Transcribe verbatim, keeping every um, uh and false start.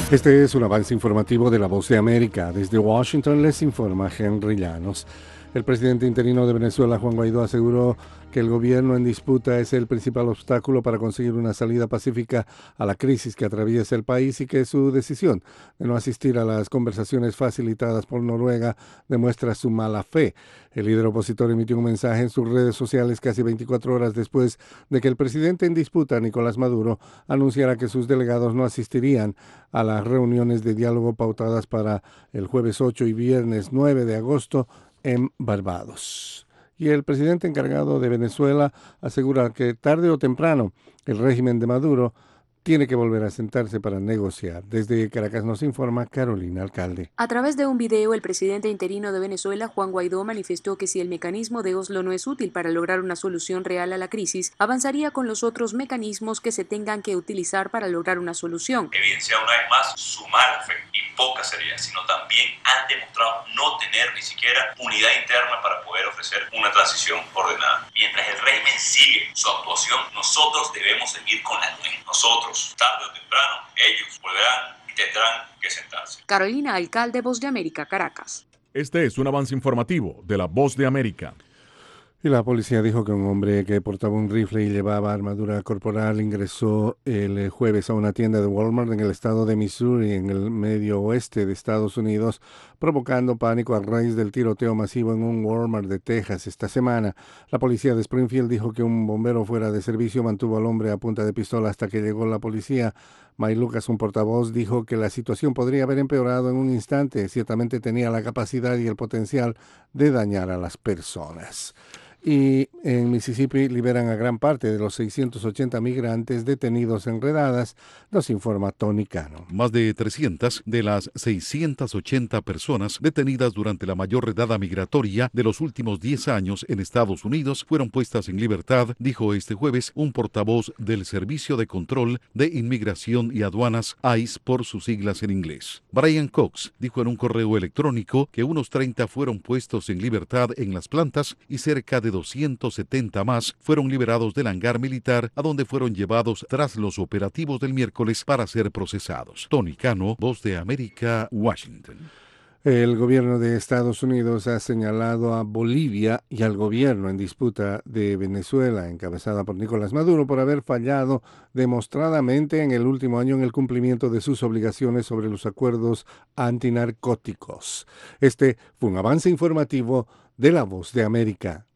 Este es un avance informativo de La Voz de América. Desde Washington les informa Henry Llanos. El presidente interino de Venezuela, Juan Guaidó, aseguró que el gobierno en disputa es el principal obstáculo para conseguir una salida pacífica a la crisis que atraviesa el país y que su decisión de no asistir a las conversaciones facilitadas por Noruega demuestra su mala fe. El líder opositor emitió un mensaje en sus redes sociales casi veinticuatro horas después de que el presidente en disputa, Nicolás Maduro, anunciara que sus delegados no asistirían a las reuniones de diálogo pautadas para el jueves ocho y viernes nueve de agosto en Barbados. Y el presidente encargado de Venezuela asegura que tarde o temprano el régimen de Maduro tiene que volver a sentarse para negociar. Desde Caracas nos informa Carolina Alcalde. A través de un video, el presidente interino de Venezuela, Juan Guaidó, manifestó que si el mecanismo de Oslo no es útil para lograr una solución real a la crisis, avanzaría con los otros mecanismos que se tengan que utilizar para lograr una solución. Evidencia una vez más su mala fe y poca seriedad, sino también han demostrado no tener ni siquiera unidad interna para poder ofrecer una transición ordenada. Mientras el régimen sigue su actuación, nosotros debemos seguir con la nuestra. Nosotros, tarde o temprano, ellos volverán y tendrán que sentarse. Carolina Alcalde, Voz de América, Caracas. Este es un avance informativo de La Voz de América. Y la policía dijo que un hombre que portaba un rifle y llevaba armadura corporal ingresó el jueves a una tienda de Walmart en el estado de Missouri, en el medio oeste de Estados Unidos, provocando pánico a raíz del tiroteo masivo en un Walmart de Texas esta semana. La policía de Springfield dijo que un bombero fuera de servicio mantuvo al hombre a punta de pistola hasta que llegó la policía. May Lucas, un portavoz, dijo que la situación podría haber empeorado en un instante. Ciertamente tenía la capacidad y el potencial de dañar a las personas. Y en Mississippi liberan a gran parte de los seiscientos ochenta migrantes detenidos en redadas, nos informa Tony Cano. Más de trescientas de las seiscientas ochenta personas detenidas durante la mayor redada migratoria de los últimos diez años en Estados Unidos fueron puestas en libertad, dijo este jueves un portavoz del Servicio de Control de Inmigración y Aduanas, I C E por sus siglas en inglés. Brian Cox dijo en un correo electrónico que unos treinta fueron puestos en libertad en las plantas y cerca de doscientos setenta más fueron liberados del hangar militar a donde fueron llevados tras los operativos del miércoles para ser procesados. Tony Cano, Voz de América, Washington. El gobierno de Estados Unidos ha señalado a Bolivia y al gobierno en disputa de Venezuela, encabezada por Nicolás Maduro, por haber fallado demostradamente en el último año en el cumplimiento de sus obligaciones sobre los acuerdos antinarcóticos. Este fue un avance informativo de La Voz de América.